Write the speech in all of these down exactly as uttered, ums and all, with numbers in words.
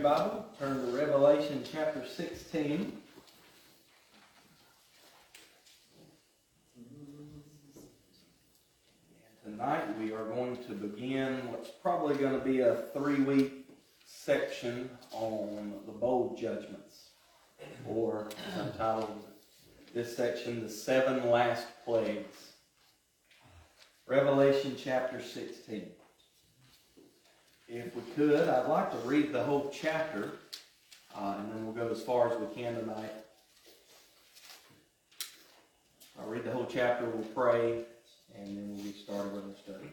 Bible, turn to Revelation chapter sixteen. And tonight we are going to begin what's probably going to be a three-week section on the bowl judgments, or as I'm titled this section, the seven last plagues. Revelation chapter sixteen. If we could, I'd like to read the whole chapter, uh, and then we'll go as far as we can tonight. I'll read the whole chapter, we'll pray, and then we'll get started with our study.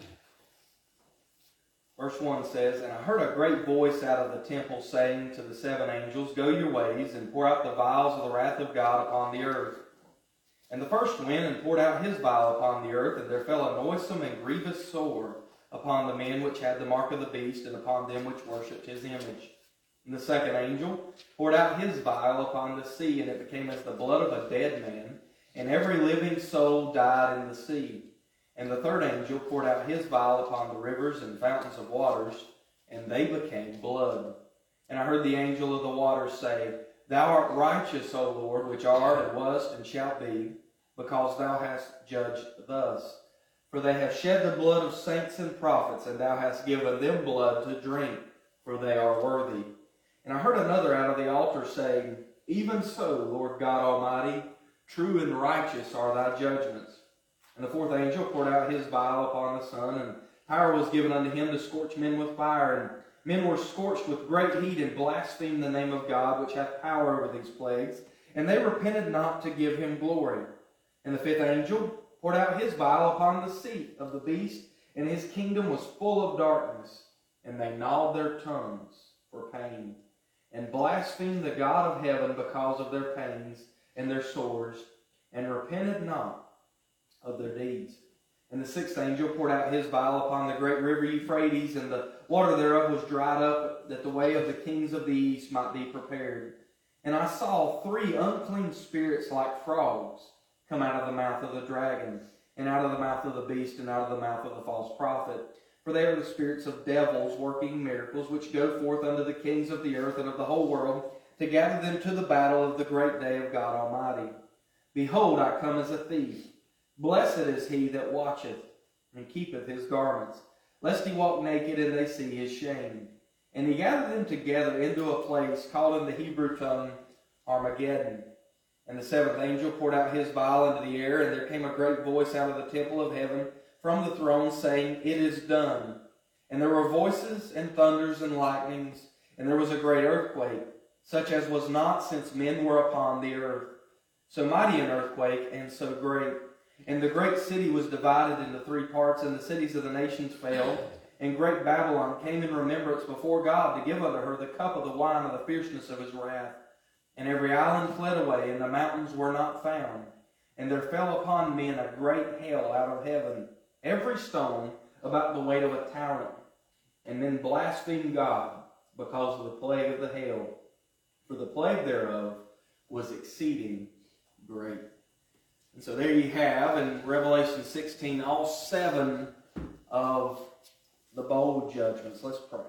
Verse one says, "And I heard a great voice out of the temple saying to the seven angels, 'Go your ways, and pour out the vials of the wrath of God upon the earth.' And the first went and poured out his vial upon the earth, and there fell a noisome and grievous sword upon the men which had the mark of the beast, and upon them which worshipped his image. And the second angel poured out his vial upon the sea, and it became as the blood of a dead man, and every living soul died in the sea. And the third angel poured out his vial upon the rivers and fountains of waters, and they became blood. And I heard the angel of the waters say, 'Thou art righteous, O Lord, which art and wast and shalt be, because thou hast judged thus. For they have shed the blood of saints and prophets, and thou hast given them blood to drink, for they are worthy.' And I heard another out of the altar saying, 'Even so, Lord God Almighty, true and righteous are thy judgments.' And the fourth angel poured out his vial upon the sun, and power was given unto him to scorch men with fire. And men were scorched with great heat, and blasphemed the name of God, which hath power over these plagues. And they repented not to give him glory. And the fifth angel poured out his vial upon the seat of the beast, and his kingdom was full of darkness. And they gnawed their tongues for pain, and blasphemed the God of heaven because of their pains and their sores, and repented not of their deeds. And the sixth angel poured out his vial upon the great river Euphrates, and the water thereof was dried up, that the way of the kings of the east might be prepared. And I saw three unclean spirits like frogs come out of the mouth of the dragon, and out of the mouth of the beast, and out of the mouth of the false prophet. For they are the spirits of devils working miracles, which go forth unto the kings of the earth and of the whole world, to gather them to the battle of the great day of God Almighty. Behold, I come as a thief. Blessed is he that watcheth, and keepeth his garments, lest he walk naked, and they see his shame. And he gathered them together into a place called in the Hebrew tongue Armageddon. And the seventh angel poured out his vial into the air, and there came a great voice out of the temple of heaven from the throne, saying, 'It is done.' And there were voices and thunders and lightnings, and there was a great earthquake, such as was not since men were upon the earth. So mighty an earthquake, and so great. And the great city was divided into three parts, and the cities of the nations fell. And great Babylon came in remembrance before God to give unto her the cup of the wine of the fierceness of his wrath. And every island fled away, and the mountains were not found. And there fell upon men a great hail out of heaven, every stone about the weight of a talent. And men blasphemed God because of the plague of the hail, for the plague thereof was exceeding great." And so there you have, in Revelation sixteen, all seven of the bowl judgments. Let's pray.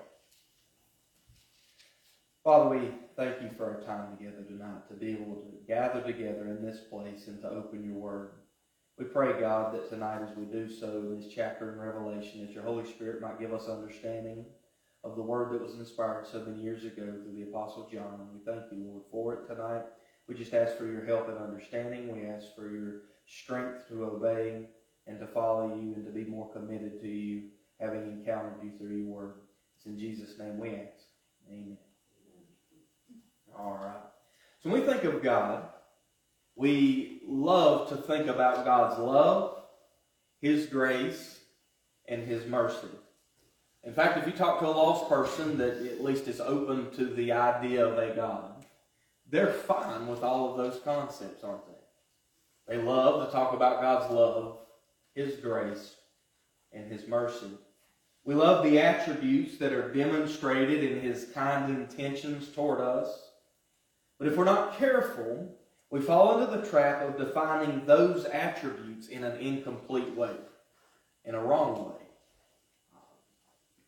Father, we thank you for our time together tonight, to be able to gather together in this place and to open your word. We pray, God, that tonight as we do so in this chapter in Revelation, that your Holy Spirit might give us understanding of the word that was inspired so many years ago through the Apostle John. And we thank you, Lord, for it tonight. We just ask for your help and understanding. We ask for your strength to obey and to follow you and to be more committed to you, having encountered you through your word. It's in Jesus' name we ask. Amen. All right. So when we think of God, we love to think about God's love, his grace, and his mercy. In fact, if you talk to a lost person that at least is open to the idea of a God, they're fine with all of those concepts, aren't they? They love to talk about God's love, his grace, and his mercy. We love the attributes that are demonstrated in his kind intentions toward us. But if we're not careful, we fall into the trap of defining those attributes in an incomplete way, in a wrong way.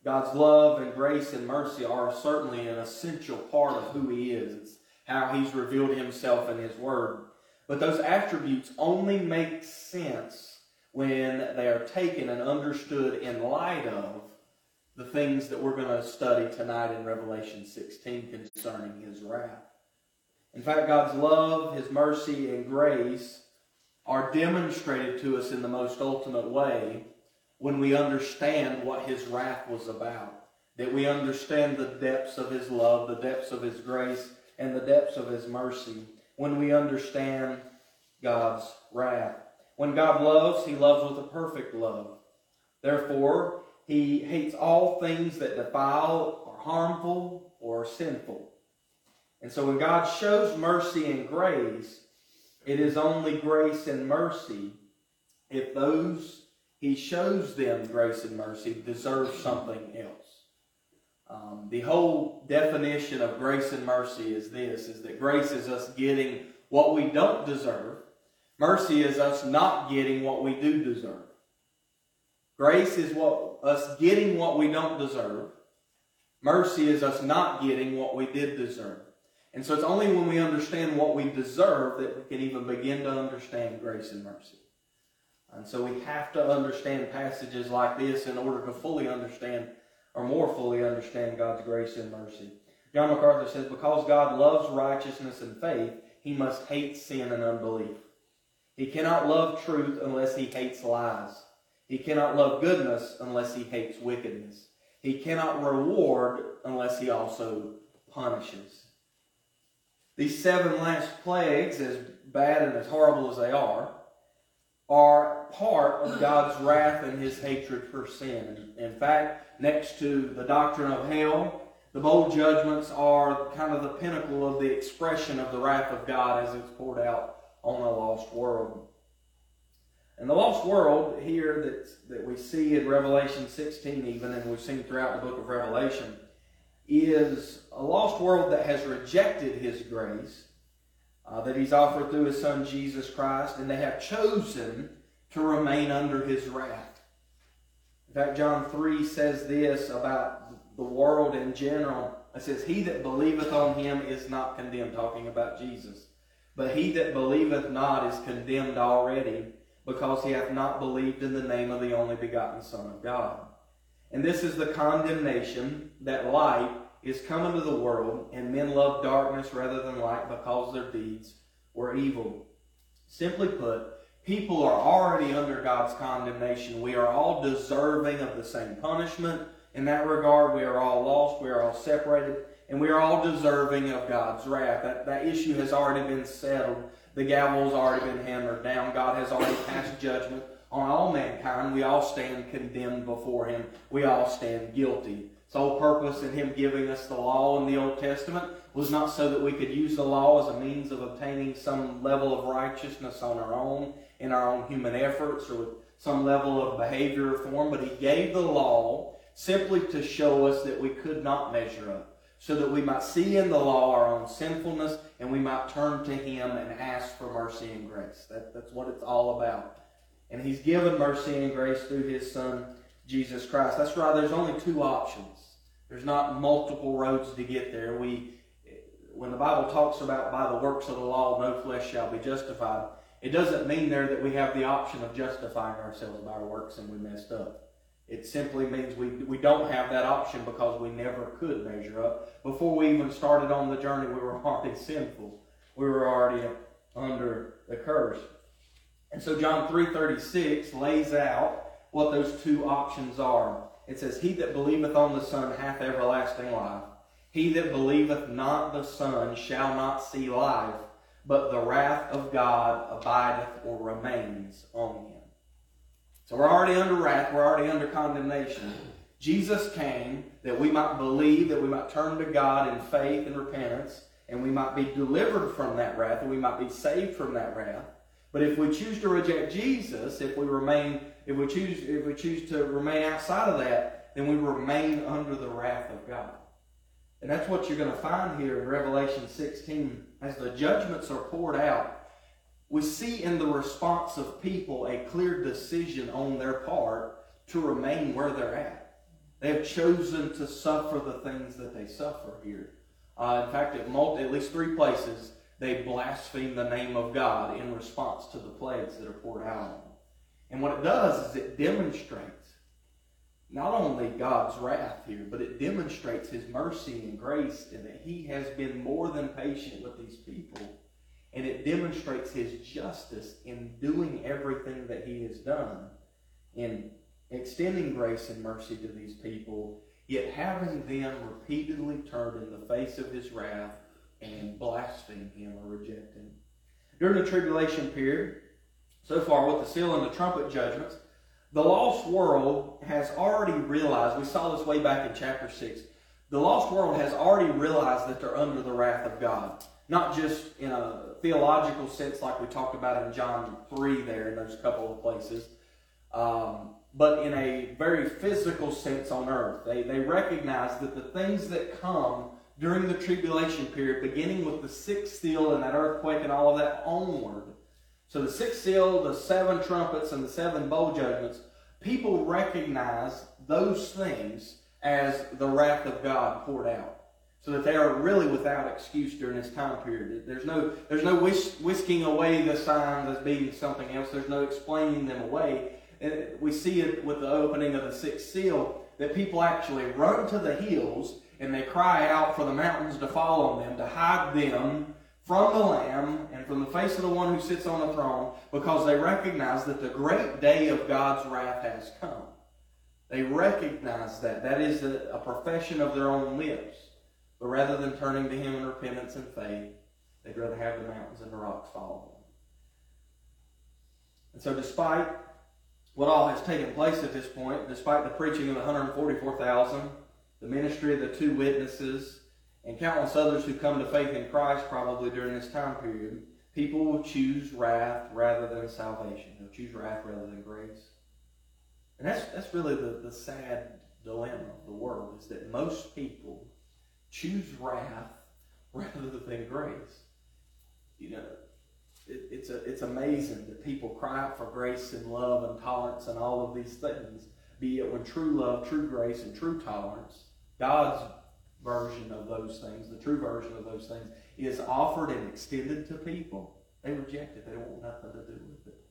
God's love and grace and mercy are certainly an essential part of who He is. It's how He's revealed Himself in His Word. But those attributes only make sense when they are taken and understood in light of the things that we're going to study tonight in Revelation sixteen concerning His wrath. In fact, God's love, His mercy, and grace are demonstrated to us in the most ultimate way when we understand what His wrath was about. That we understand the depths of His love, the depths of His grace, and the depths of His mercy. When we understand God's wrath. When God loves, He loves with a perfect love. Therefore, He hates all things that defile, or harmful, or sinful. And so when God shows mercy and grace, it is only grace and mercy if those He shows them grace and mercy deserve something else. Um, the whole definition of grace and mercy is this, is that grace is us getting what we don't deserve. Mercy is us not getting what we do deserve. Grace is what us getting what we don't deserve. Mercy is us not getting what we did deserve. And so it's only when we understand what we deserve that we can even begin to understand grace and mercy. And so we have to understand passages like this in order to fully understand, or more fully understand, God's grace and mercy. John MacArthur says, because God loves righteousness and faith, He must hate sin and unbelief. He cannot love truth unless He hates lies. He cannot love goodness unless He hates wickedness. He cannot reward unless He also punishes. These seven last plagues, as bad and as horrible as they are, are part of God's wrath and His hatred for sin. In fact, next to the doctrine of hell, the bowl judgments are kind of the pinnacle of the expression of the wrath of God as it's poured out on a lost world. And the lost world here that, that we see in Revelation sixteen even, and we've seen throughout the book of Revelation, is a lost world that has rejected His grace, uh, that He's offered through His Son Jesus Christ, and they have chosen to remain under His wrath. In fact, John three says this about the world in general. It says, he that believeth on Him is not condemned, talking about Jesus. But he that believeth not is condemned already, because he hath not believed in the name of the only begotten Son of God. And this is the condemnation, that light is come into the world, and men love darkness rather than light, because their deeds were evil. Simply put, people are already under God's condemnation. We are all deserving of the same punishment. In that regard, we are all lost, we are all separated, and we are all deserving of God's wrath. That, that issue has already been settled. The gavel has already been hammered down. God has already passed judgment on all mankind. We all stand condemned before Him. We all stand guilty. The whole purpose in Him giving us the law in the Old Testament was not so that we could use the law as a means of obtaining some level of righteousness on our own, in our own human efforts, or with some level of behavior reform, but He gave the law simply to show us that we could not measure up, so that we might see in the law our own sinfulness, and we might turn to Him and ask for mercy and grace. That, that's what it's all about. And He's given mercy and grace through His Son, Jesus Christ. That's right, there's only two options. There's not multiple roads to get there. We, when the Bible talks about by the works of the law, no flesh shall be justified, it doesn't mean there that we have the option of justifying ourselves by our works and we messed up. It simply means we, we don't have that option because we never could measure up. Before we even started on the journey, we were already sinful. We were already under the curse. And so John three thirty-six lays out what those two options are. It says, he that believeth on the Son hath everlasting life. He that believeth not the Son shall not see life, but the wrath of God abideth or remains on him. So we're already under wrath. We're already under condemnation. Jesus came that we might believe, that we might turn to God in faith and repentance, and we might be delivered from that wrath, and we might be saved from that wrath. But if we choose to reject Jesus, if we remain, if we choose, if we choose to remain outside of that, then we remain under the wrath of God. And that's what you're going to find here in Revelation sixteen. As the judgments are poured out, we see in the response of people a clear decision on their part to remain where they're at. They have chosen to suffer the things that they suffer here. Uh, in fact, at, multi, at least three places, they blaspheme the name of God in response to the plagues that are poured out on them. And what it does is it demonstrates not only God's wrath here, but it demonstrates His mercy and grace, and that He has been more than patient with these people. And it demonstrates His justice in doing everything that He has done, in extending grace and mercy to these people, yet having them repeatedly turned in the face of His wrath and blaspheme Him or reject Him. During the tribulation period, so far with the seal and the trumpet judgments, the lost world has already realized, we saw this way back in chapter six, the lost world has already realized that they're under the wrath of God. Not just in a theological sense like we talked about in John three there in those couple of places, um, but in a very physical sense on earth. They, they recognize that the things that come during the tribulation period, beginning with the sixth seal and that earthquake and all of that onward. So the sixth seal, the seven trumpets, and the seven bowl judgments, people recognize those things as the wrath of God poured out. So that they are really without excuse during this time period. There's no, there's no whis- whisking away the signs as being something else. There's no explaining them away. And we see it with the opening of the sixth seal, that people actually run to the hills and they cry out for the mountains to fall on them, to hide them from the Lamb and from the face of the one who sits on the throne, because they recognize that the great day of God's wrath has come. They recognize that. That is a, a profession of their own lips. But rather than turning to Him in repentance and faith, they'd rather have the mountains and the rocks fall on them. And so despite what all has taken place at this point, despite the preaching of the one hundred forty-four thousand, the ministry of the two witnesses, and countless others who come to faith in Christ probably during this time period, people will choose wrath rather than salvation. They'll choose wrath rather than grace. And that's, that's really the, the sad dilemma of the world, is that most people choose wrath rather than grace. You know, it, it's a, it's amazing that people cry out for grace and love and tolerance and all of these things, be it when true love, true grace, and true tolerance, God's version of those things, the true version of those things, is offered and extended to people. They reject it. They don't want nothing to do with it.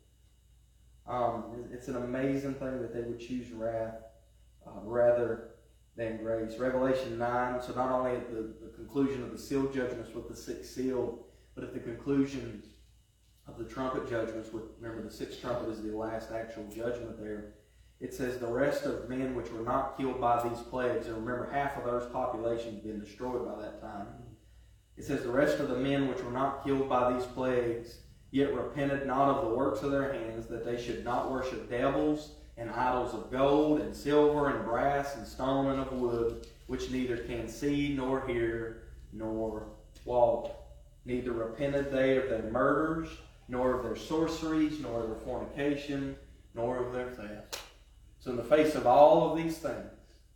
Um, it's an amazing thing that they would choose wrath uh, rather than grace. Revelation nine, so not only at the, the conclusion of the seal judgments with the sixth seal, but at the conclusion of the trumpet judgments, with, remember the sixth trumpet is the last actual judgment there, it says the rest of men which were not killed by these plagues, and remember half of Earth's population had been destroyed by that time. It says the rest of the men which were not killed by these plagues, yet repented not of the works of their hands, that they should not worship devils and idols of gold and silver and brass and stone and of wood, which neither can see nor hear nor walk. Neither repented they of their murders, nor of their sorceries, nor of their fornication, nor of their theft. So in the face of all of these things,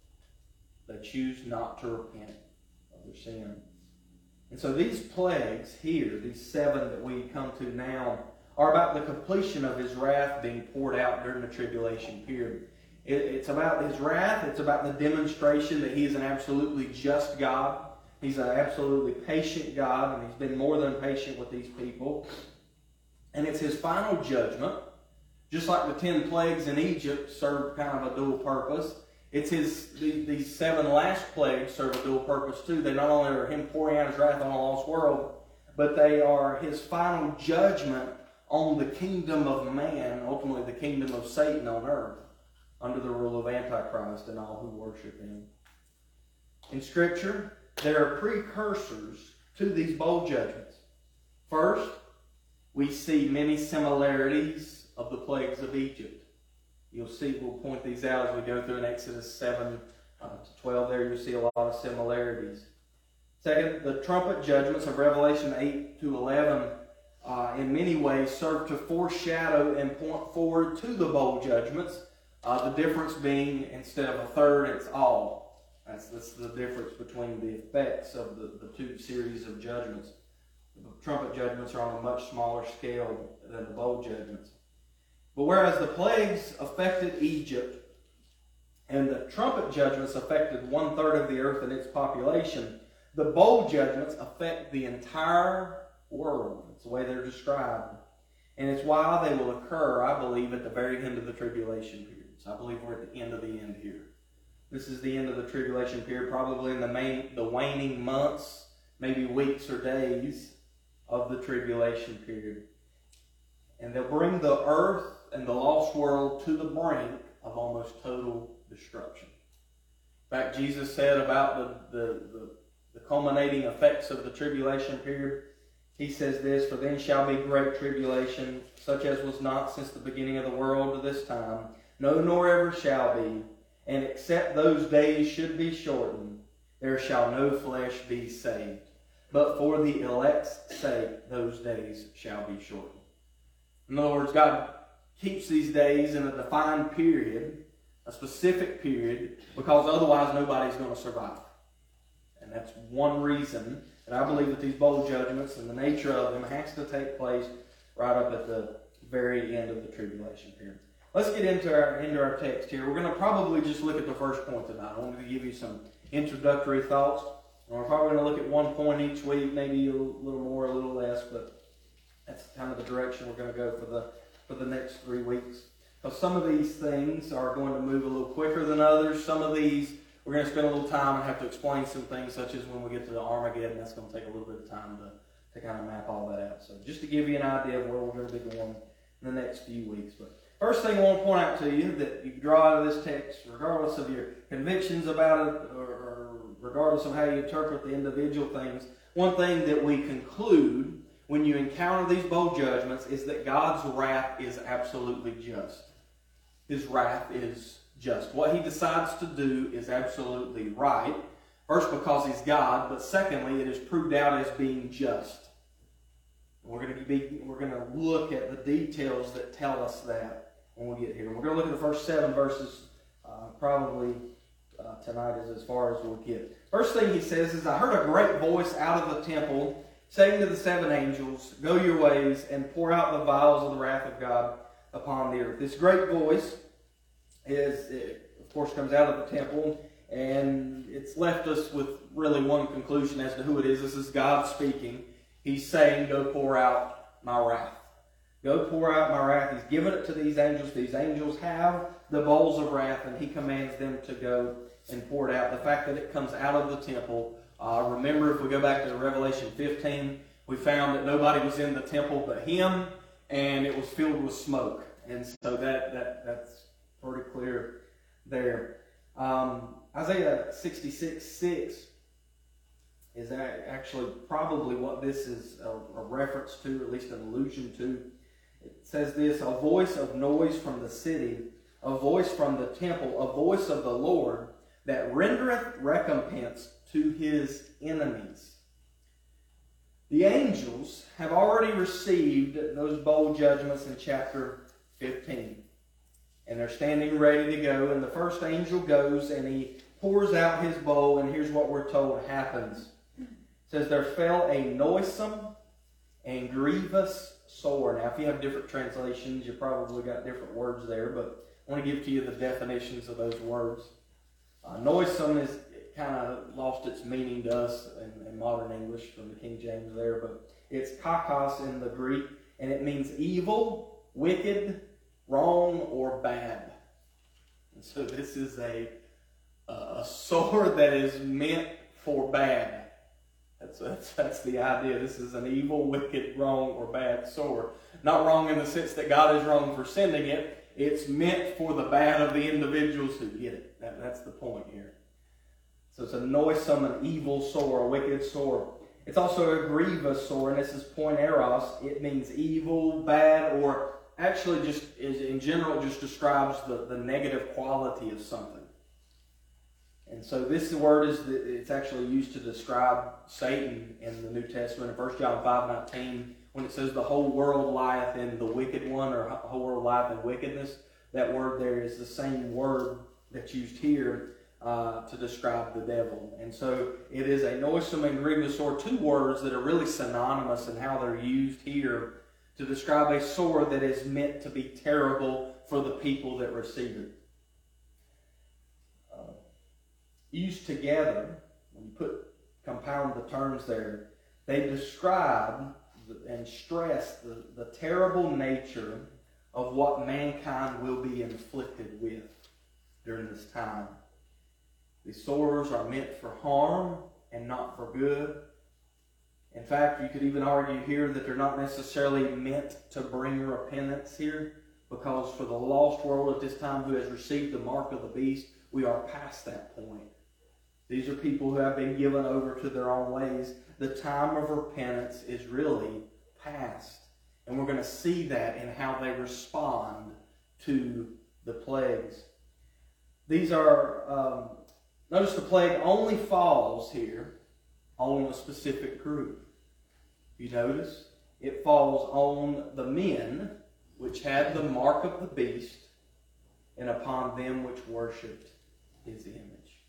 they choose not to repent of their sin. And so these plagues here, these seven that we come to now, are about the completion of His wrath being poured out during the tribulation period. It, it's about His wrath. It's about the demonstration that He is an absolutely just God. He's an absolutely patient God, and He's been more than patient with these people. And it's His final judgment. Just like the ten plagues in Egypt served kind of a dual purpose, it's his the, these seven last plagues serve a dual purpose too. They not only are Him pouring out His wrath on a lost world, but they are His final judgment on the kingdom of man, ultimately the kingdom of Satan on earth, under the rule of Antichrist and all who worship him. In Scripture, there are precursors to these bowl judgments. First, we see many similarities of the plagues of Egypt. You'll see, we'll point these out as we go through in Exodus seven uh, to twelve there. You'll see a lot of similarities. Second, the trumpet judgments of Revelation eight to eleven uh, in many ways serve to foreshadow and point forward to the bowl judgments. Uh, the difference being, instead of a third, it's all. That's, that's the difference between the effects of the, the two series of judgments. The trumpet judgments are on a much smaller scale than the bowl judgments. But whereas the plagues affected Egypt And the trumpet judgments affected one-third of the earth and its population. The bowl judgments affect the entire world. That's the way they're described. And it's why they will occur, I believe, at the very end of the tribulation period. So I believe we're at the end of the end here. This is the end of the tribulation period, probably in the main, the waning months, maybe weeks or days of the tribulation period. And they'll bring the earth and the lost world to the brink of almost total destruction. In fact, Jesus said about the, the, the, the culminating effects of the tribulation period, he says this, "For then shall be great tribulation, such as was not since the beginning of the world to this time, no nor ever shall be. And except those days should be shortened, there shall no flesh be saved. But for the elect's sake, those days shall be shortened." In other words, God keeps these days in a defined period, a specific period, because otherwise nobody's going to survive. And that's one reason that I believe that these bowl judgments and the nature of them has to take place right up at the very end of the tribulation period. Let's get into our into our text here. We're going to probably just look at the first point tonight. I wanted to give you some introductory thoughts. And we're probably going to look at one point each week, maybe a little more, a little less, but that's kind of the direction we're going to go for the for the next three weeks. Because some of these things are going to move a little quicker than others. Some of these we're going to spend a little time and have to explain some things, such as when we get to the Armageddon. That's going to take a little bit of time to, to kind of map all that out. So just to give you an idea of where we're going to be going in the next few weeks. But first thing I want to point out to you that you can draw out of this text, regardless of your convictions about it or, or regardless of how you interpret the individual things, one thing that we conclude when you encounter these bowl judgments is that God's wrath is absolutely just. His wrath is just. What he decides to do is absolutely right. First, because he's God, but secondly, it is proved out as being just. We're going to be we're going to look at the details that tell us that when we get here. We're going to look at the first seven verses, uh, probably uh, tonight is as far as we'll get. First thing he says is, "I heard a great voice out of the temple saying to the seven angels, 'Go your ways and pour out the vials of the wrath of God upon the earth.'" This great voice is, it, of course, comes out of the temple, and it's left us with really one conclusion as to who it is. This is God speaking. He's saying, "Go pour out my wrath. Go pour out my wrath." He's given it to these angels. These angels have the bowls of wrath, and he commands them to go and pour it out. The fact that it comes out of the temple, uh, remember, if we go back to Revelation fifteen, we found that nobody was in the temple but him, and it was filled with smoke. And so that, that that's pretty clear there. Um, Isaiah sixty-six six is actually probably what this is a, a reference to, or at least an allusion to. It says this, "A voice of noise from the city, a voice from the temple, a voice of the Lord, that rendereth recompense to his enemies." The angels have already received those bowl judgments in chapter fifteen. And they're standing ready to go. And the first angel goes and he pours out his bowl. And here's what we're told happens. It says, "There fell a noisome and grievous sore." Now, if you have different translations, you probably got different words there. But I want to give to you the definitions of those words. Uh, noisome is kind of lost its meaning to us in, in modern English from the King James there. But it's kakos in the Greek. And it means evil, wicked, wrong, or bad. And so this is a, a sore that is meant for bad. That's, that's, that's the idea. This is an evil, wicked, wrong, or bad sore. Not wrong in the sense that God is wrong for sending it. It's meant for the bad of the individuals who get it. That, that's the point here. So it's a noisome, an evil sore, a wicked sore. It's also a grievous sore, and this is poineros. It means evil, bad, or actually just is in general just describes the, the negative quality of something. And so this word is, it's actually used to describe Satan in the New Testament. In First John five nineteen, when it says the whole world lieth in the wicked one, or the whole world lieth in wickedness, that word there is the same word that's used here uh, to describe the devil. And so it is a noisome and grievous sore, two words that are really synonymous in how they're used here to describe a sore that is meant to be terrible for the people that receive it. used together, when you put compound the terms there, they describe and stress the, the terrible nature of what mankind will be inflicted with during this time. These sores are meant for harm and not for good. In fact, you could even argue here that they're not necessarily meant to bring repentance here, because for the lost world at this time who has received the mark of the beast, we are past that point. These are people who have been given over to their own ways. The time of repentance is really past. And we're going to see that in how they respond to the plagues. These are, um, notice the plague only falls here on a specific group. You notice it falls on the men which had the mark of the beast, and upon them which worshipped his image.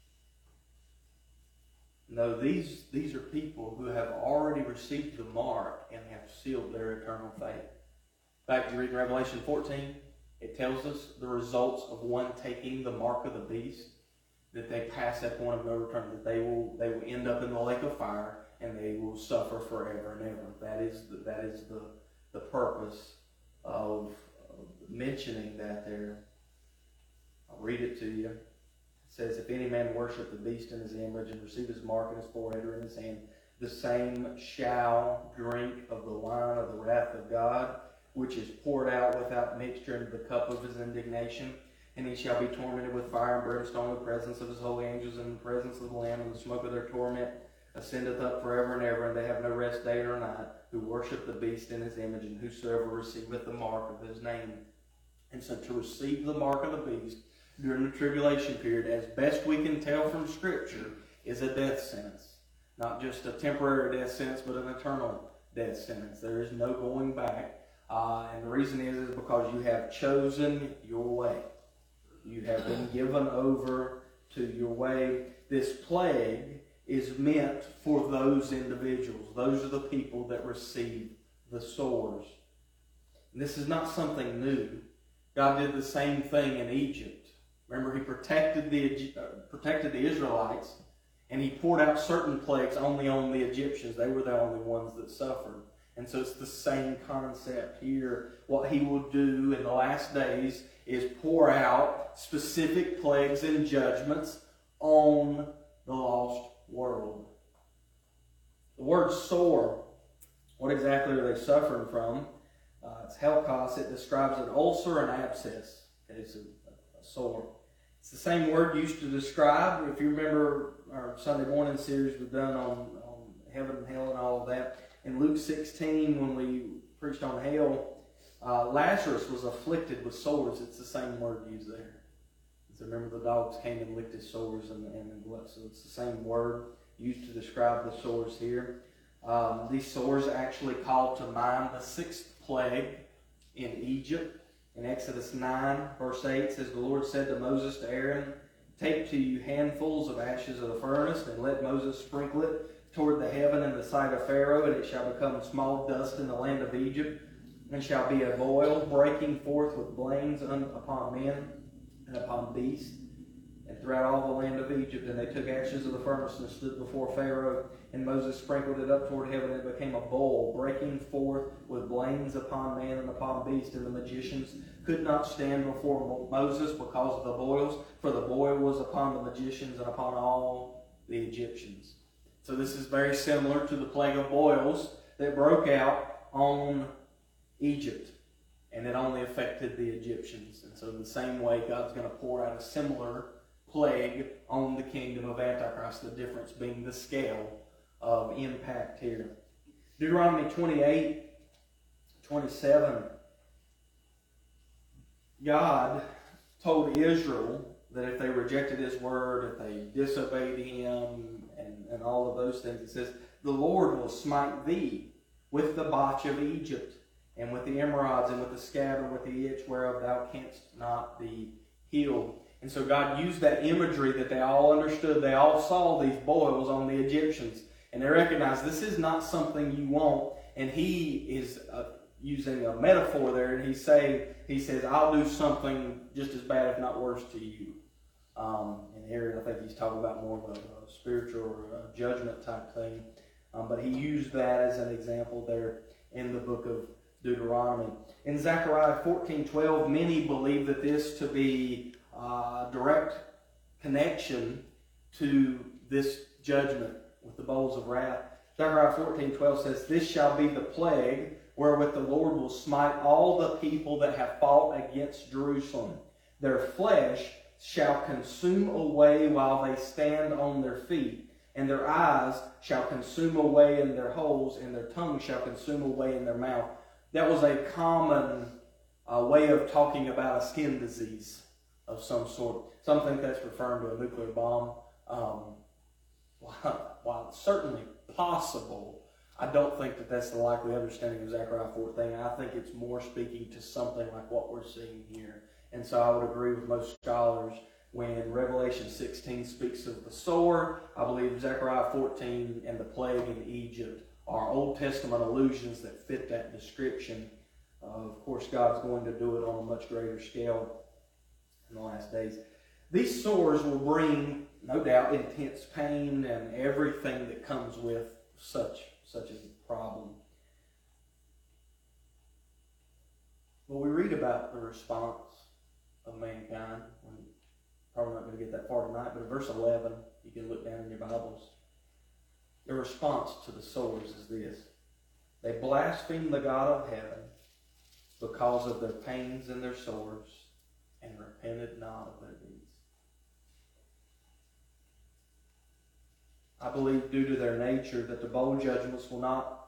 No, these, these are people who have already received the mark and have sealed their eternal fate. Back to read Revelation fourteen, it tells us the results of one taking the mark of the beast, that they pass that point of no return, that they will they will end up in the lake of fire and they will suffer forever and ever. That is the, that is the, the purpose of, of mentioning that there. I'll read it to you. It says, if any man worship the beast in his image and receive his mark in his forehead or in his hand, the same shall drink of the wine of the wrath of God, which is poured out without mixture into the cup of his indignation. And he shall be tormented with fire and brimstone in the presence of his holy angels and in the presence of the Lamb, and the smoke of their torment ascendeth up forever and ever, and they have no rest day or night, who worship the beast in his image, and whosoever receiveth the mark of his name. And so to receive the mark of the beast during the tribulation period, as best we can tell from Scripture, is a death sentence. Not just a temporary death sentence, but an eternal death sentence. There is no going back. Uh, and the reason is, is because you have chosen your way. You have been given over to your way. This plague is meant for those individuals. Those are the people that receive the sores. And this is not something new. God did the same thing in Egypt. Remember, he protected the, uh, protected the Israelites, and he poured out certain plagues only on the Egyptians. They were the only ones that suffered. And so it's the same concept here. What he will do in the last days is pour out specific plagues and judgments on the lost world. The word sore, what exactly are they suffering from? Uh, it's helkos. It describes an ulcer and abscess. It's a, a sore. It's the same word used to describe, if you remember our Sunday morning series we've done on, on heaven and hell and all of that. In Luke sixteen, when we preached on hell, uh, Lazarus was afflicted with sores. It's the same word used there. So remember, the dogs came and licked his sores and, and blood. So it's the same word used to describe the sores here. Um, these sores actually call to mind the sixth plague in Egypt. In Exodus nine, verse eight, says, the Lord said to Moses, to Aaron, take to you handfuls of ashes of the furnace, and let Moses sprinkle it toward the heaven in the sight of Pharaoh, and it shall become small dust in the land of Egypt, and shall be a boil breaking forth with blains upon men and upon beasts, and throughout all the land of Egypt. And they took ashes of the furnace and stood before Pharaoh, and Moses sprinkled it up toward heaven, and it became a bowl, breaking forth with blains upon man and upon beast. And the magicians could not stand before Moses because of the boils, for the boil was upon the magicians and upon all the Egyptians. So this is very similar to the plague of boils that broke out on Egypt. And it only affected the Egyptians. And so in the same way, God's going to pour out a similar plague on the kingdom of Antichrist, the difference being the scale of impact here. Deuteronomy twenty-eight, twenty-seven, God told Israel that if they rejected his word, if they disobeyed him, and, and all of those things, it says, the Lord will smite thee with the botch of Egypt, and with the emerods, and with the scab, and with the itch whereof thou canst not be healed. And so God used that imagery that they all understood. They all saw these boils on the Egyptians. And they recognized this is not something you want. And he is uh, using a metaphor there. And he's saying, he says, I'll do something just as bad, if not worse, to you. Um, and here I think he's talking about more of a, a spiritual or a judgment type thing. Um, but he used that as an example there in the book of Deuteronomy. In Zechariah fourteen twelve, many believe that this to be uh, direct connection to this judgment with the bowls of wrath. Zechariah fourteen twelve says, "This shall be the plague wherewith the Lord will smite all the people that have fought against Jerusalem. Their flesh shall consume away while they stand on their feet, and their eyes shall consume away in their holes, and their tongue shall consume away in their mouth." That was a common uh, way of talking about a skin disease of some sort. Some think that's referring to a nuclear bomb. Um, while, while it's certainly possible, I don't think that that's the likely understanding of Zechariah fourteen. I think it's more speaking to something like what we're seeing here. And so I would agree with most scholars when Revelation sixteen speaks of the sword. I believe Zechariah fourteen and the plague in Egypt are Old Testament allusions that fit that description. Uh, of course, God's going to do it on a much greater scale in the last days. These sores will bring, no doubt, intense pain and everything that comes with such, such a problem. Well, we read about the response of mankind. We're probably not going to get that far tonight, but in verse eleven, you can look down in your Bibles. The response to the sores is this: they blasphemed the God of heaven because of their pains and their sores, and repented not of their deeds. I believe due to their nature that the bowl judgments will not,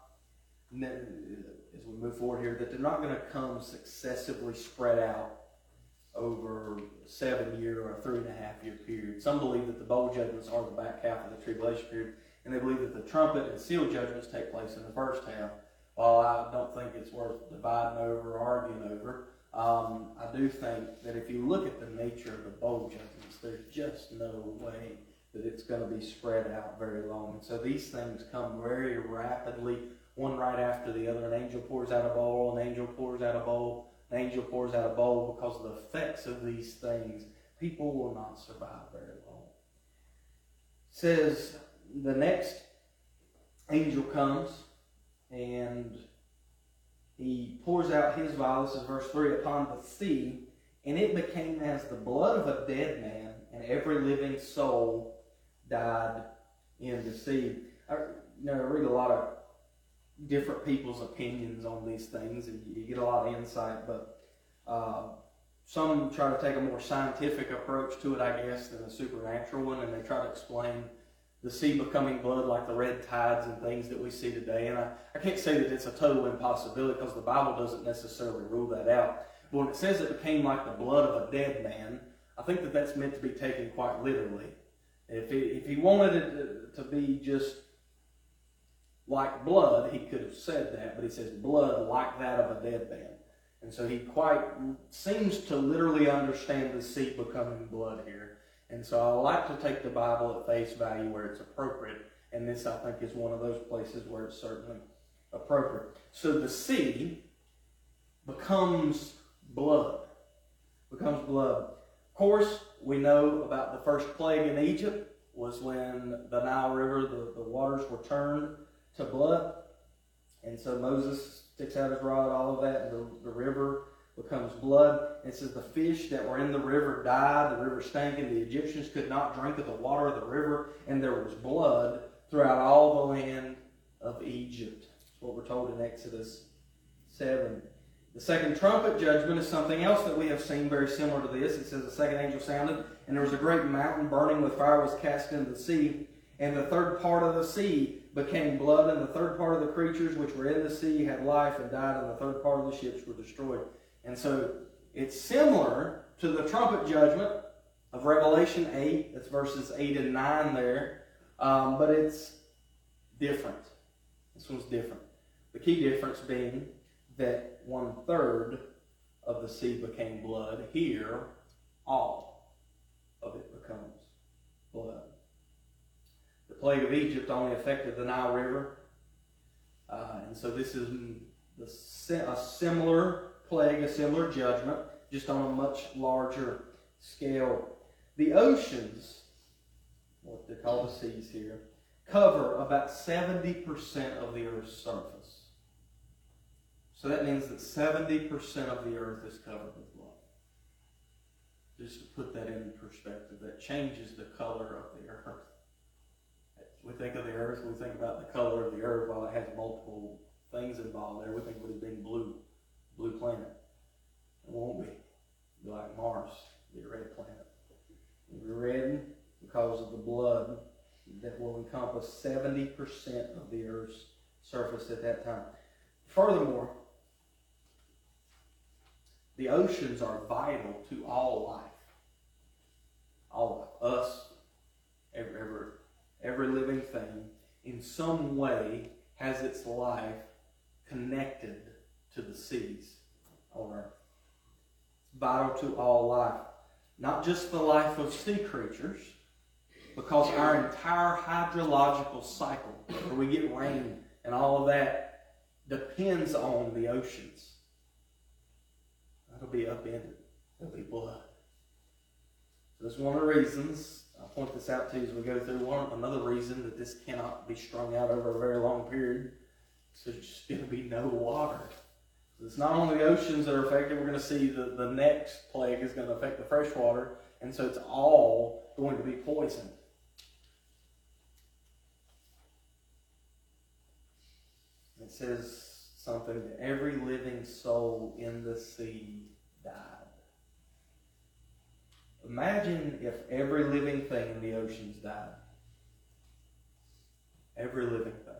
as we move forward here, that they're not going to come successively spread out over a seven-year or a three-and-a-half-year period. Some believe that the bowl judgments are the back half of the tribulation period, and they believe that the trumpet and seal judgments take place in the first half. While I don't think it's worth dividing over or arguing over, um, I do think that if you look at the nature of the bowl judgments, there's just no way that it's going to be spread out very long. And so these things come very rapidly, one right after the other. An angel pours out a bowl, an angel pours out a bowl, an angel pours out a bowl. Because of the effects of these things, people will not survive very long. It says the next angel comes and he pours out his vial, this is verse three, upon the sea, and it became as the blood of a dead man, and every living soul died in the sea. I, you know, I read a lot of different people's opinions on these things, and you get a lot of insight, but uh, some try to take a more scientific approach to it, I guess, than a supernatural one, and they try to explain the sea becoming blood like the red tides and things that we see today. And I, I can't say that it's a total impossibility because the Bible doesn't necessarily rule that out. But when it says it became like the blood of a dead man, I think that that's meant to be taken quite literally. If he, if he wanted it to be just like blood, he could have said that, but he says blood like that of a dead man. And so he quite seems to literally understand the sea becoming blood here. And so I like to take the Bible at face value where it's appropriate. And this, I think, is one of those places where it's certainly appropriate. So the sea becomes blood. Becomes blood. Of course, we know about the first plague in Egypt was when the Nile River, the, the waters were turned to blood. And so Moses sticks out his rod, all of that, and the, the river becomes blood. It says the fish that were in the river died, the river stank, and the Egyptians could not drink of the water of the river, and there was blood throughout all the land of Egypt. That's what we're told in Exodus seven. The second trumpet judgment is something else that we have seen very similar to this. It says the second angel sounded, and there was a great mountain burning with fire was cast into the sea, and the third part of the sea became blood, and the third part of the creatures which were in the sea had life and died, and the third part of the ships were destroyed. And so it's similar to the trumpet judgment of Revelation eight. That's verses eight and nine there. Um, but it's different. This one's different. The key difference being that one third of the sea became blood. Here, all of it becomes blood. The plague of Egypt only affected the Nile River. Uh, and so this is the, a similar plague, a similar judgment, just on a much larger scale. The oceans call the seas here, cover about seventy percent of the earth's surface. So that means that seventy percent of the earth is covered with blood. Just to put that in perspective, that changes the color of the earth. We think of the earth, we think about the color of the earth, while it has multiple things involved there. We think of it as being blue, blue planet. It won't be. It'll be like Mars, be a red planet. It'll be red because of the blood that will encompass seventy percent of the earth's surface at that time. Furthermore, the oceans are vital to all life. All life. Us, every, every, every living thing, in some way has its life connected to the seas on earth. It's vital to all life. Not just the life of sea creatures, because our entire hydrological cycle, where we get rain and all of that, depends on the oceans. That'll be upended. There'll be blood. So that's one of the reasons, I'll point this out to you as we go through, one another reason that this cannot be strung out over a very long period. So there's just going to be no water. So it's not only the oceans that are affected, we're going to see the, the next plague is going to affect the fresh water, and so it's all going to be poisoned. It says something that every living soul in the sea died. Imagine if every living thing in the oceans died. Every living thing.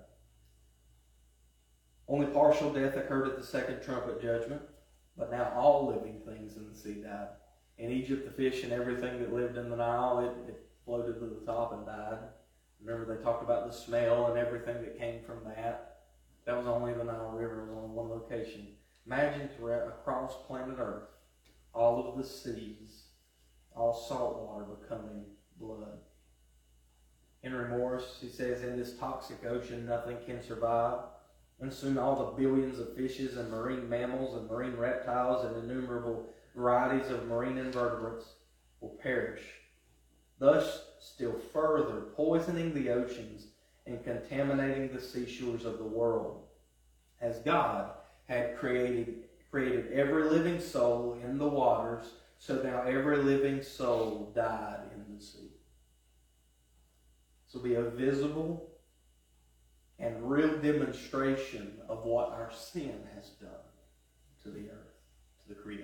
Only partial death occurred at the second trumpet judgment, but now all living things in the sea died. In Egypt, the fish and everything that lived in the Nile, it, it floated to the top and died. Remember, they talked about the smell and everything that came from that. That was only the Nile River. It was only one location. Imagine throughout across planet Earth, all of the seas, all salt water becoming blood. Henry Morris, he says, in this toxic ocean, nothing can survive. And soon all the billions of fishes and marine mammals and marine reptiles and innumerable varieties of marine invertebrates will perish, thus still further poisoning the oceans and contaminating the seashores of the world. As God had created, created every living soul in the waters, so now every living soul died in the sea. This will be a visible and real demonstration of what our sin has done to the earth, to the creation.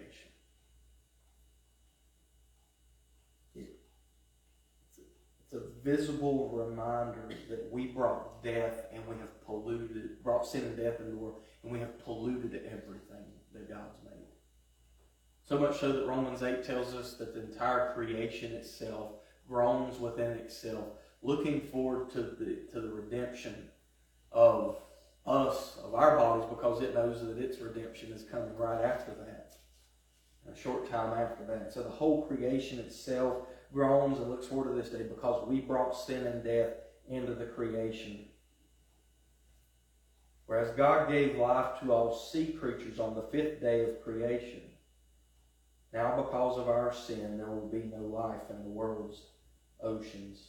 It's a, it's a visible reminder that we brought death and we have polluted, brought sin and death into the world, and we have polluted everything that God's made. So much so that Romans eight tells us that the entire creation itself groans within itself, looking forward to the to the redemption of us, of our bodies, because it knows that its redemption is coming right after that, a short time after that. So the whole creation itself groans and looks forward to this day because we brought sin and death into the creation. Whereas God gave life to all sea creatures on the fifth day of creation, now because of our sin there will be no life in the world's oceans.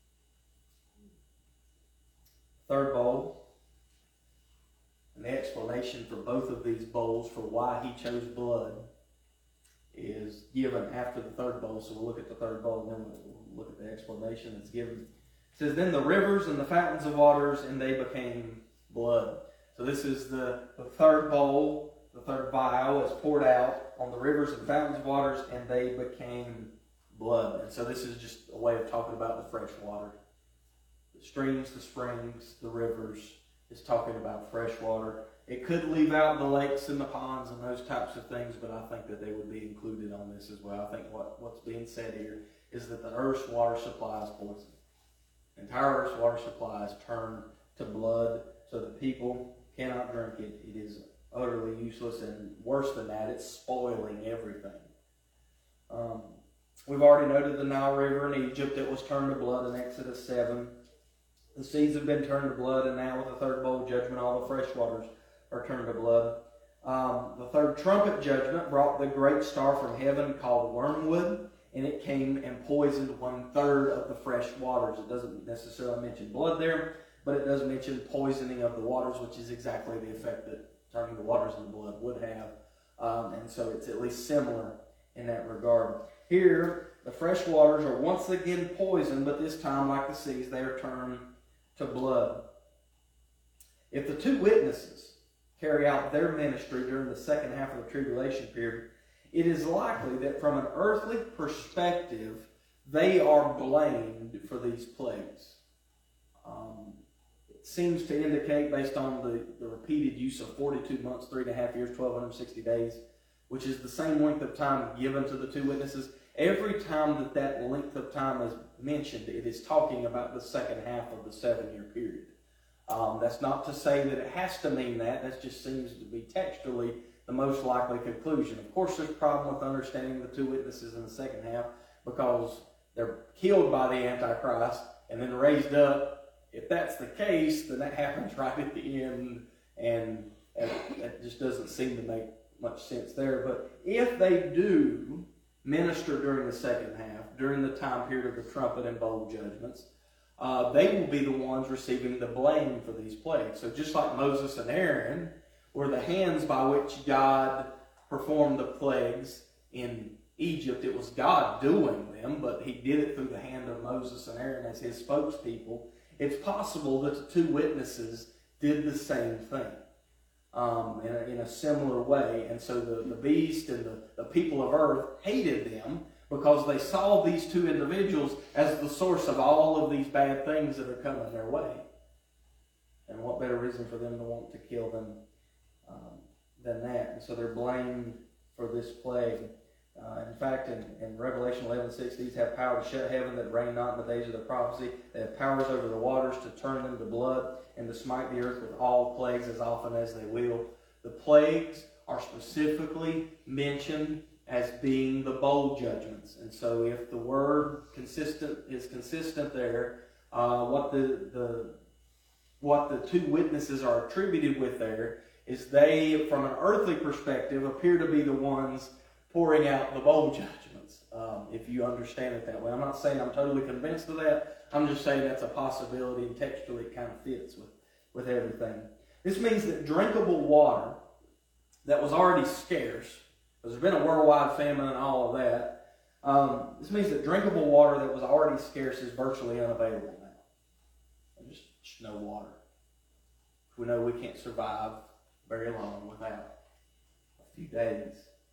Third bowl, and the explanation for both of these bowls for why he chose blood is given after the third bowl. So we'll look at the third bowl and then we'll look at the explanation that's given. It says, then the rivers and the fountains of waters, and they became blood. So this is the, the third bowl, the third vial is poured out on the rivers and fountains of waters, and they became blood. And so this is just a way of talking about the fresh water. The streams, the springs, the rivers is talking about fresh water. It could leave out the lakes and the ponds and those types of things, but I think that they would be included on this as well. I think what, what's being said here is that the earth's water supply is poison. The entire earth's water supply is turned to blood so that people cannot drink it. It is utterly useless, and worse than that, it's spoiling everything. Um, we've already noted the Nile River in Egypt that was turned to blood in Exodus seven. The seas have been turned to blood, and now with the third bowl judgment, all the fresh waters are turned to blood. Um, the third trumpet judgment brought the great star from heaven called wormwood, and it came and poisoned one third of the fresh waters. It doesn't necessarily mention blood there, but it does mention poisoning of the waters, which is exactly the effect that turning the waters into blood would have. Um, and so it's at least similar in that regard. Here, the fresh waters are once again poisoned, but this time, like the seas, they are turned to blood. If the two witnesses carry out their ministry during the second half of the tribulation period, it is likely that from an earthly perspective, they are blamed for these plagues. Um, it seems to indicate, based on the, the repeated use of forty-two months, three and a half years, twelve sixty days, which is the same length of time given to the two witnesses. Every time that that length of time is mentioned, it is talking about the second half of the seven-year period. Um, that's not to say that it has to mean that. That just seems to be textually the most likely conclusion. Of course, there's a problem with understanding the two witnesses in the second half because they're killed by the Antichrist and then raised up. If that's the case, then that happens right at the end, and that just doesn't seem to make much sense there. But if they do minister during the second half, during the time period of the trumpet and bowl judgments, uh, they will be the ones receiving the blame for these plagues. So just like Moses and Aaron were the hands by which God performed the plagues in Egypt, it was God doing them, but he did it through the hand of Moses and Aaron as his spokespeople. It's possible that the two witnesses did the same thing um, in, a, in a similar way. And so the, the beast and the, the people of earth hated them because they saw these two individuals as the source of all of these bad things that are coming their way. And what better reason for them to want to kill them um, than that? And so they're blamed for this plague. Uh, in fact, in, in Revelation eleven six, these have power to shut heaven that rain not in the days of the prophecy. They have powers over the waters to turn them to blood and to smite the earth with all plagues as often as they will. The plagues are specifically mentioned as being the bowl judgments. And so if the word consistent is consistent there, uh, what the, the what the two witnesses are attributed with there is they, from an earthly perspective, appear to be the ones pouring out the bowl judgments, um, if you understand it that way. I'm not saying I'm totally convinced of that. I'm just saying that's a possibility, and textually it kind of fits with, with everything. This means that drinkable water that was already scarce, because there's been a worldwide famine and all of that, um, this means that drinkable water that was already scarce is virtually unavailable now. There's just, just no water. We know we can't survive very long without a few days.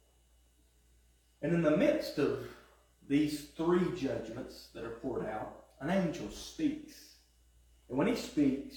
And in the midst of these three judgments that are poured out, an angel speaks. And when he speaks,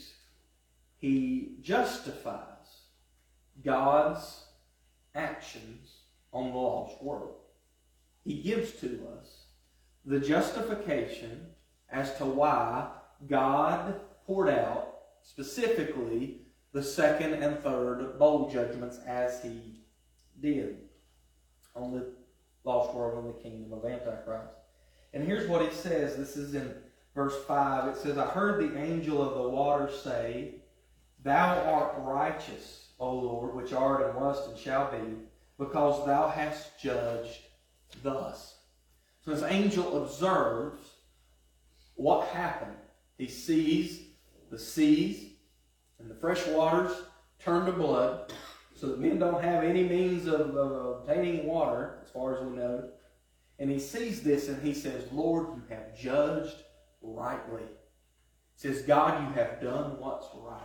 he justifies God's actions on the lost world. He gives to us the justification as to why God poured out specifically the second and third bowl judgments as he did on the lost world and the kingdom of Antichrist. And here's what he says. This is in verse five. It says, I heard the angel of the water say, Thou art righteous, O Lord, which art and wast and shall be, because thou hast judged thus. So this angel observes what happened. He sees the seas and the fresh waters turn to blood, so that men don't have any means of uh, obtaining water, as far as we know. And he sees this and he says, Lord, you have judged rightly. He says, God, you have done what's right.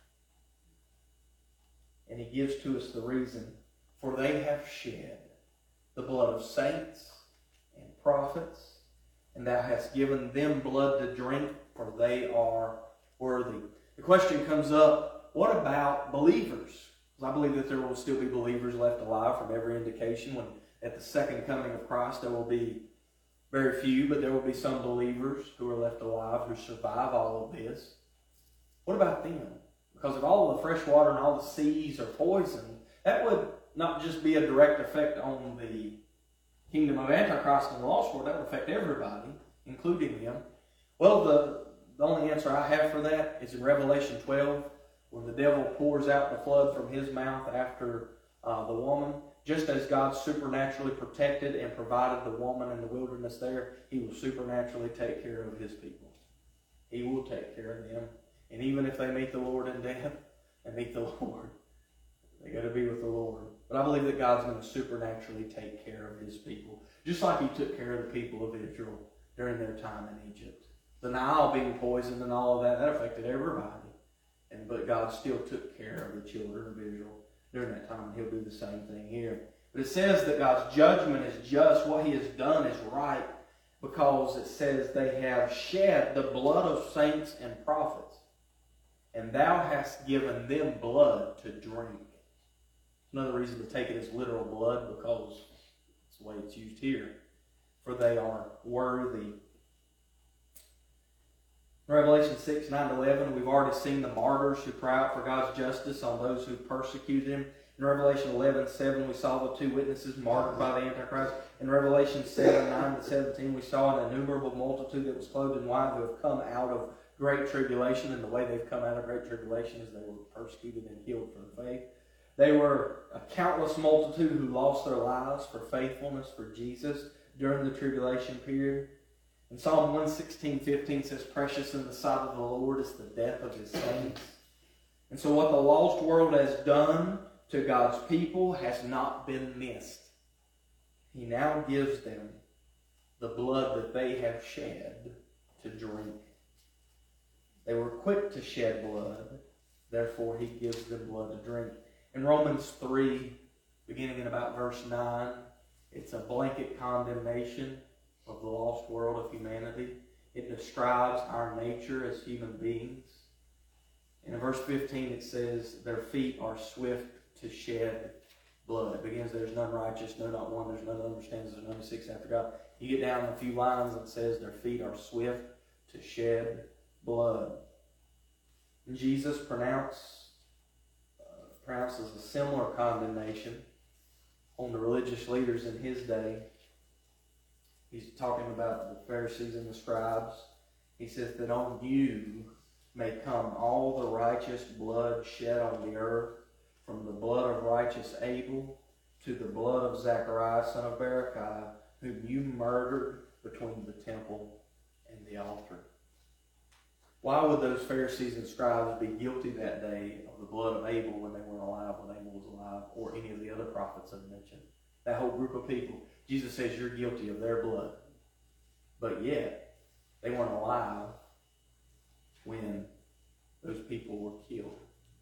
And he gives to us the reason. For they have shed the blood of saints and prophets, and thou hast given them blood to drink, for they are worthy. The question comes up, what about believers? Because I believe that there will still be believers left alive from every indication. When at the second coming of Christ, there will be very few, but there will be some believers who are left alive who survive all of this. What about them? Because if all the fresh water and all the seas are poisoned, that would not just be a direct effect on the kingdom of Antichrist and the lost world, that would affect everybody, including them. Well, the, the only answer I have for that is in Revelation twelve, when the devil pours out the flood from his mouth after uh, the woman Just as God supernaturally protected and provided the woman in the wilderness there, He will supernaturally take care of His people. He will take care of them. And even if they meet the Lord in death and meet the Lord, they got to be with the Lord. But I believe that God's going to supernaturally take care of His people, just like He took care of the people of Israel during their time in Egypt. The Nile being poisoned and all of that, that affected everybody. And but God still took care of the children of Israel during that time, and He'll do the same thing here. But it says that God's judgment is just. What He has done is right, because it says they have shed the blood of saints and prophets, and Thou hast given them blood to drink. Another reason to take it as literal blood, because it's the way it's used here. For they are worthy. Revelation six, nine to eleven, we've already seen the martyrs who cry out for God's justice on those who persecuted Him. In Revelation eleven, seven, we saw the two witnesses martyred by the Antichrist. In Revelation seven, nine to seventeen, we saw an innumerable multitude that was clothed in white who have come out of great tribulation. And the way they've come out of great tribulation is they were persecuted and killed for the faith. They were a countless multitude who lost their lives for faithfulness for Jesus during the tribulation period. And Psalm one sixteen, fifteen says, precious in the sight of the Lord is the death of His saints. And so what the lost world has done to God's people has not been missed. He now gives them the blood that they have shed to drink. They were quick to shed blood, therefore He gives them blood to drink. In Romans three, beginning in about verse nine, it's a blanket condemnation of the lost world of humanity. It describes our nature as human beings. And in verse fifteen it says, their feet are swift to shed blood. It begins, there's none righteous, no not one, there's none that understands, there's none who seeks after God. You get down a few lines and it says, their feet are swift to shed blood. And Jesus pronounced, uh, pronounces a similar condemnation on the religious leaders in His day. He's talking about the Pharisees and the scribes. He says that on you may come all the righteous blood shed on the earth, from the blood of righteous Abel to the blood of Zachariah, son of Berechiah, whom you murdered between the temple and the altar. Why would those Pharisees and scribes be guilty that day of the blood of Abel when they weren't alive, when Abel was alive, or any of the other prophets I've mentioned? That whole group of people. Jesus says you're guilty of their blood. But yet, they weren't alive when those people were killed.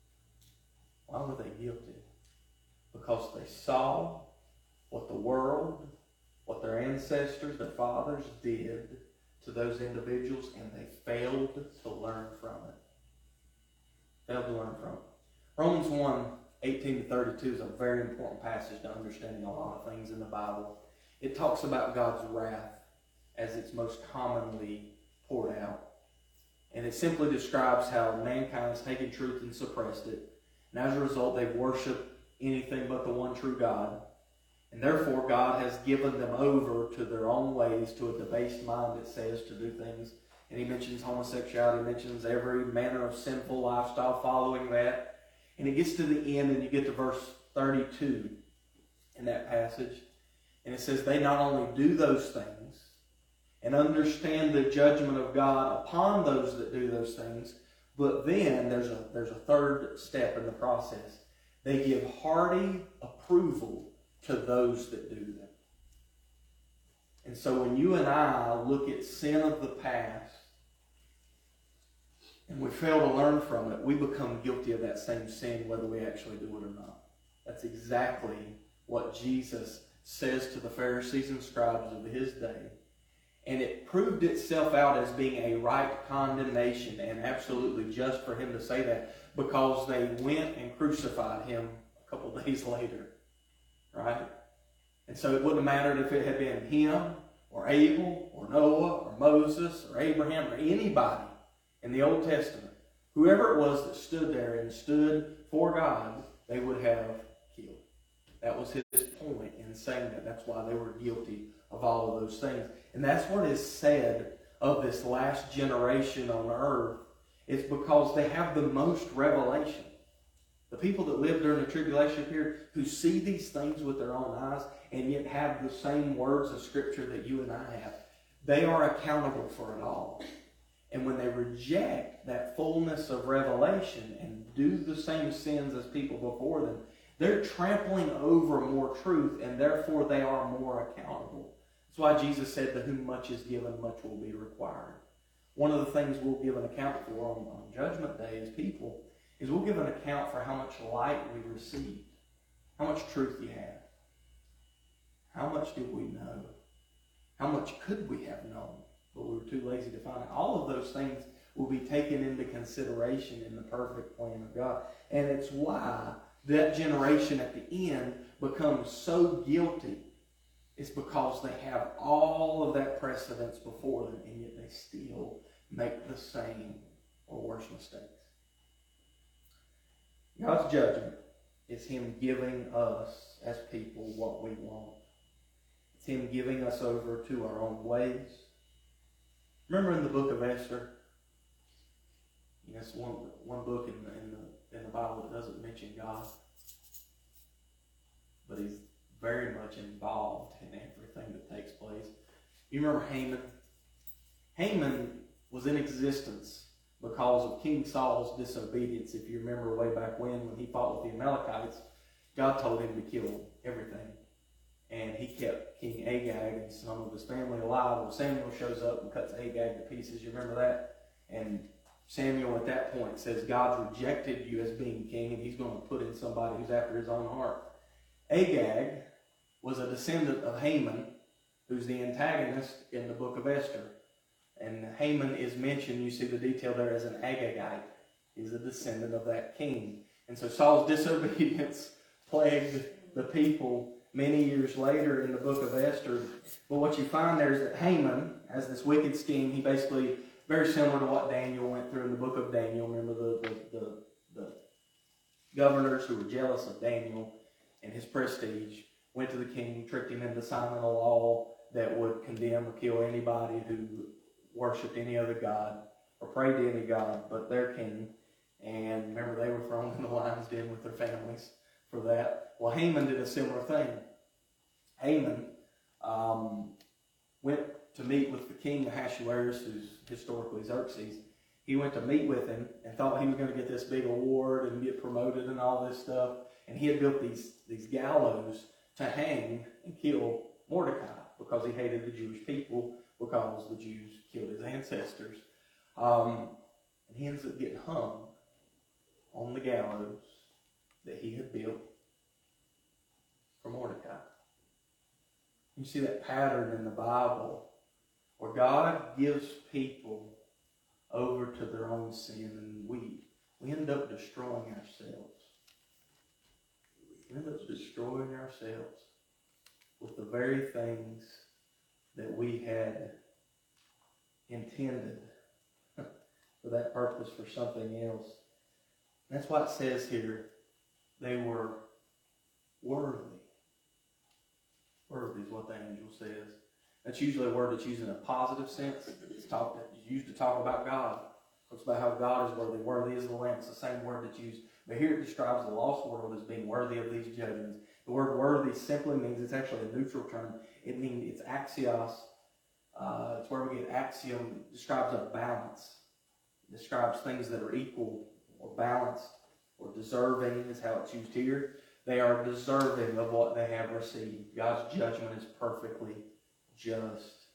Why were they guilty? Because they saw what the world, what their ancestors, their fathers did to those individuals, and they failed to learn from it. Failed to learn from it. Romans one, eighteen to thirty-two is a very important passage to understanding a lot of things in the Bible. It talks about God's wrath as it's most commonly poured out. And it simply describes how mankind has taken truth and suppressed it. And as a result, they've worshipped anything but the one true God. And therefore, God has given them over to their own ways, to a debased mind, it says, to do things. And he mentions homosexuality, he mentions every manner of sinful lifestyle following that. And it gets to the end, and you get to verse thirty-two in that passage. And it says, they not only do those things and understand the judgment of God upon those that do those things, but then there's a, there's a third step in the process. They give hearty approval to those that do them. And so when you and I look at sin of the past and we fail to learn from it, we become guilty of that same sin whether we actually do it or not. That's exactly what Jesus says to the Pharisees and scribes of His day. And it proved itself out as being a right condemnation and absolutely just for Him to say that, because they went and crucified Him a couple of days later. Right? And so it wouldn't have mattered if it had been him or Abel or Noah or Moses or Abraham or anybody in the Old Testament. Whoever it was that stood there and stood for God, they would have killed. That was his point in saying that. That's why they were guilty of all of those things. And that's what is said of this last generation on earth. It's because they have the most revelation. The people that live during the tribulation period, who see these things with their own eyes and yet have the same words of Scripture that you and I have, they are accountable for it all. And when they reject that fullness of revelation and do the same sins as people before them, they're trampling over more truth, and therefore they are more accountable. That's why Jesus said, to whom much is given, much will be required. One of the things we'll give an account for on, on Judgment Day as people is we'll give an account for how much light we received, how much truth you have, how much did we know, how much could we have known, but we were too lazy to find it. All of those things will be taken into consideration in the perfect plan of God. And it's why that generation at the end becomes so guilty. It's because they have all of that precedence before them, and yet they still make the same or worse mistakes. God's judgment is Him giving us as people what we want. It's Him giving us over to our own ways. Remember in the book of Esther, you know, it's one, one book in the, in, the, in the Bible that doesn't mention God, but He's very much involved in everything that takes place. You remember Haman? Haman was in existence because of King Saul's disobedience. If you remember way back when, when he fought with the Amalekites, God told him to kill everything. And he kept King Agag and some of his family alive. Well, Samuel shows up and cuts Agag to pieces. You remember that? And Samuel at that point says, God's rejected you as being king, and He's going to put in somebody who's after His own heart. Agag was a descendant of Haman, who's the antagonist in the book of Esther. And Haman is mentioned, you see the detail there, as an Agagite. He's a descendant of that king. And so Saul's disobedience plagued the people many years later in the book of Esther. But what you find there is that Haman has this wicked scheme. He basically, very similar to what Daniel went through in the book of Daniel. Remember the, the, the, the governors who were jealous of Daniel and his prestige went to the king, tricked him into signing a law that would condemn or kill anybody who worshipped any other god or prayed to any god but their king. And remember, they were thrown in the lion's den with their families for that. Well, Haman did a similar thing. Haman um, went to meet with the king Ahasuerus, who's historically Xerxes. He went to meet with him and thought he was going to get this big award and get promoted and all this stuff. And he had built these, these gallows to hang and kill Mordecai because he hated the Jewish people because the Jews killed his ancestors. Um, and he ends up getting hung on the gallows that he had built for Mordecai. You see that pattern in the Bible where God gives people over to their own sin, and we, we end up destroying ourselves. We end up destroying ourselves with the very things that we had intended for that purpose, for something else. That's why it says here, they were worthy. Worthy is what the angel says. That's usually a word that's used in a positive sense. It's, talk, it's used to talk about God. It's about how God is worthy. Worthy is the Lamb. It's the same word that's used. But here it describes the lost world as being worthy of these judgments. The word worthy simply means, it's actually a neutral term. It means it's axios. Uh, it's where we get axiom. It describes a balance. It describes things that are equal or balanced or deserving is how it's used here. They are deserving of what they have received. God's judgment is perfectly just.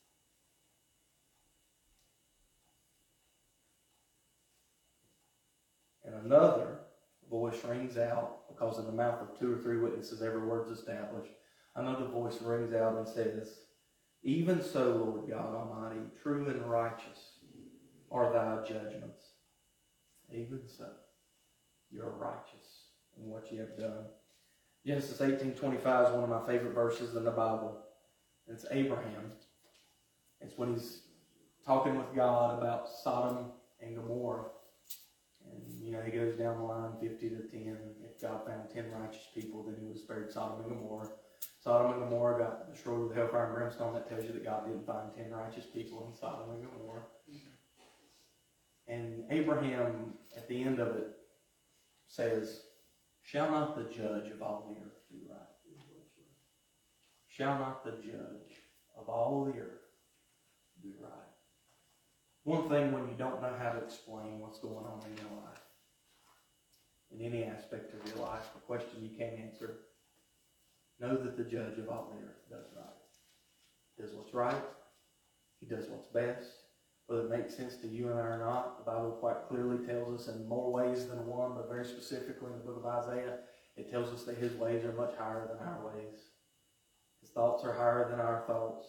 And another voice rings out, because in the mouth of two or three witnesses every word is established. Another voice rings out and says, even so, Lord God Almighty, true and righteous are thy judgments. Even so, you're righteous in what you have done. Genesis eighteen twenty-five is one of my favorite verses in the Bible. It's Abraham. It's when he's talking with God about Sodom and Gomorrah. And, you know, he goes down the line fifty to ten. If God found ten righteous people, then he would have spared Sodom and Gomorrah. Sodom and Gomorrah got destroyed with hellfire and brimstone. That tells you that God didn't find ten righteous people in Sodom and Gomorrah. And Abraham, at the end of it, says, Shall not the judge of all the earth do right? Shall not the judge of all the earth do right? One thing when you don't know how to explain what's going on in your life, in any aspect of your life, a question you can't answer, know that the judge of all the earth does right. He does what's right. He does what's best. Whether it makes sense to you and I or not, the Bible quite clearly tells us in more ways than one, but very specifically in the book of Isaiah, it tells us that his ways are much higher than our ways. His thoughts are higher than our thoughts.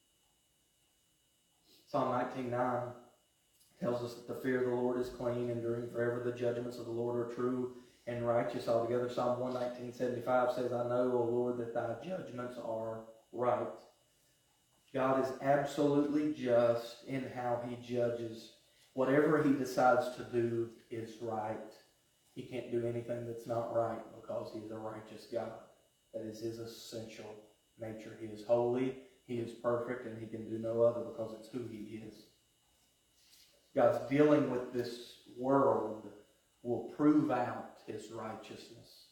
Psalm nineteen nine tells us that the fear of the Lord is clean, enduring forever. The judgments of the Lord are true and righteous altogether. Psalm one nineteen seventy-five says, I know, O Lord, that thy judgments are right. God is absolutely just in how he judges. Whatever he decides to do is right. He can't do anything that's not right because he's a righteous God. That is his essential nature. He is holy, he is perfect, and he can do no other because it's who he is. God's dealing with this world will prove out his righteousness.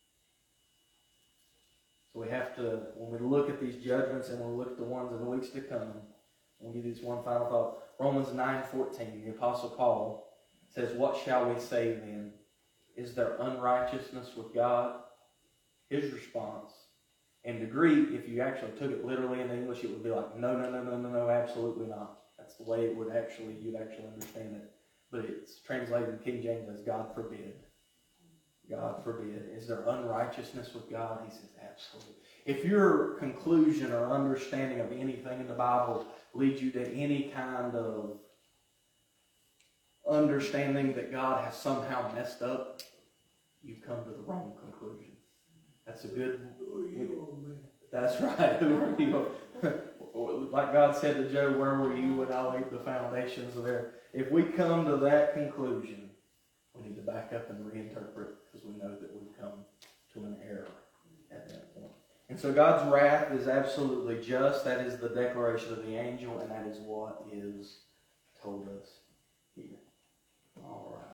So we have to, when we look at these judgments and we look at the ones in the weeks to come, we'll give you this one final thought. Romans nine fourteen, the Apostle Paul says, what shall we say then? Is there unrighteousness with God? His response, in the Greek, if you actually took it literally in English, it would be like, no, no, no, no, no, no, absolutely not. That's the way it would actually, you'd actually understand it. But it's translated in King James as God forbid. God forbid. Is there unrighteousness with God? He says, absolutely. If your conclusion or understanding of anything in the Bible leads you to any kind of understanding that God has somehow messed up, you've come to the wrong conclusion. That's a good... That's right. Who are you? Like God said to Job, where were you when I laid the foundations of there? If we come to that conclusion, we need to back up and reinterpret, because we know that we've come to an error at that point. And so God's wrath is absolutely just. That is the declaration of the angel, and that is what is told us here. All right.